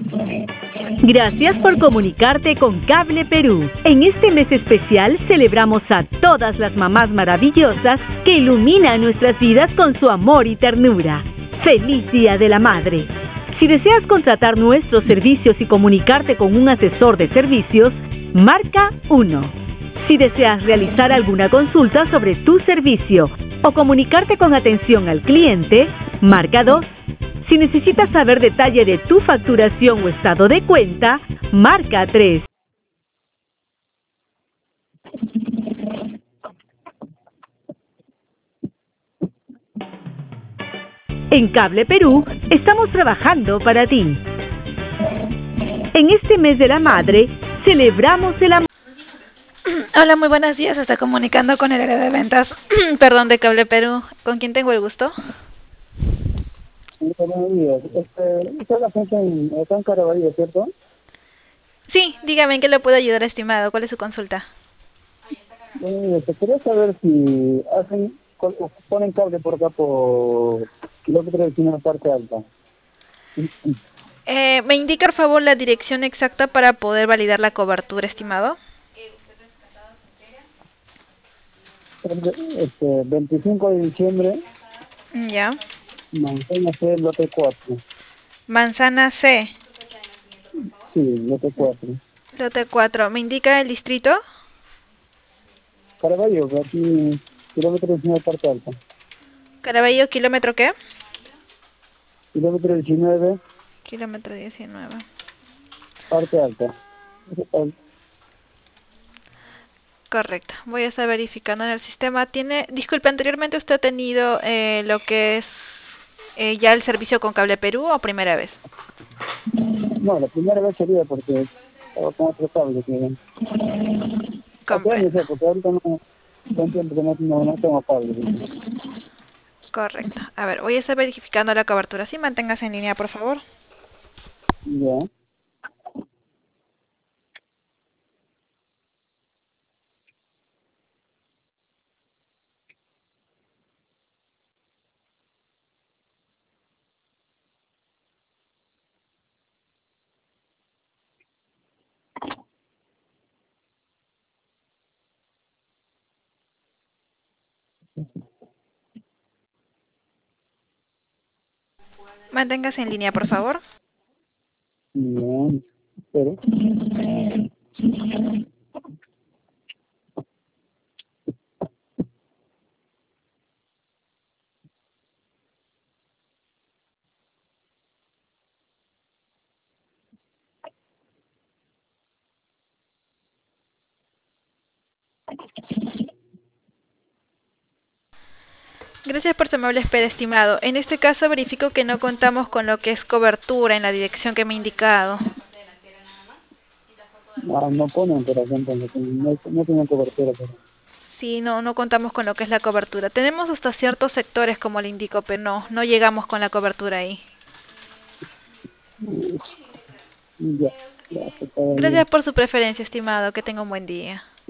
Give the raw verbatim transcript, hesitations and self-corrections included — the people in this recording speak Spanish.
Gracias por comunicarte con Cable Perú. En este mes especial celebramos a todas las mamás maravillosas que iluminan nuestras vidas con su amor y ternura. ¡Feliz Día de la Madre! Si deseas contratar nuestros servicios y comunicarte con un asesor de servicios, marca uno. Si deseas realizar alguna consulta sobre tu servicio o comunicarte con atención al cliente, marca dos. Si necesitas saber detalle de tu facturación o estado de cuenta, marca tres. En Cable Perú estamos trabajando para ti. En este mes de la madre, celebramos el amor. Hola, muy buenos días. Está comunicando con el área de ventas, perdón, de Cable Perú. ¿Con quién tengo el gusto? Buenos días. Este, esta es la agencia en, está en Caraballo, ¿cierto? Sí, dígame en qué le puedo ayudar, estimado. ¿Cuál es su consulta? Eh, te quería saber si hacen, col- ponen cable por acá por kilómetro de la parte alta. Eh, ¿Me indica, por favor, la dirección exacta para poder validar la cobertura, estimado? Este, veinticinco de diciembre, Ya. Manzana C, lote cuatro. Manzana C, Sí, lote cuatro. lote cuatro. ¿Me indica el distrito? Caraballo, aquí, kilómetro de la parte alta. Caraballo, kilómetro qué? Kilómetro diecinueve, Kilómetro diecinueve. parte alta. Correcto. Voy a estar verificando en el sistema. Tiene, disculpe, anteriormente usted ha tenido eh, lo que es eh, ya el servicio con Cable Perú o primera vez. No, la primera vez sería porque estaba con otro cable que... Hace años, Comprendo. porque ahorita no, no entiendo que no, no, no tengo cable. Correcto. A ver, voy a estar verificando la cobertura. Sí, manténgase en línea, por favor. Ya. Manténgase en línea, por favor. Bien. Pero, Gracias por su amable espera, estimado. En este caso verifico que no contamos con lo que es cobertura en la dirección que me ha indicado. ah, no ponen por acá, entonces, no, no tienen cobertura. Pero. Sí, no, no contamos con lo que es la cobertura. Tenemos hasta ciertos sectores, como le indico, pero no, no llegamos con la cobertura ahí. Ya, ya, que está bien. Gracias por su preferencia, estimado. Que tenga un buen día.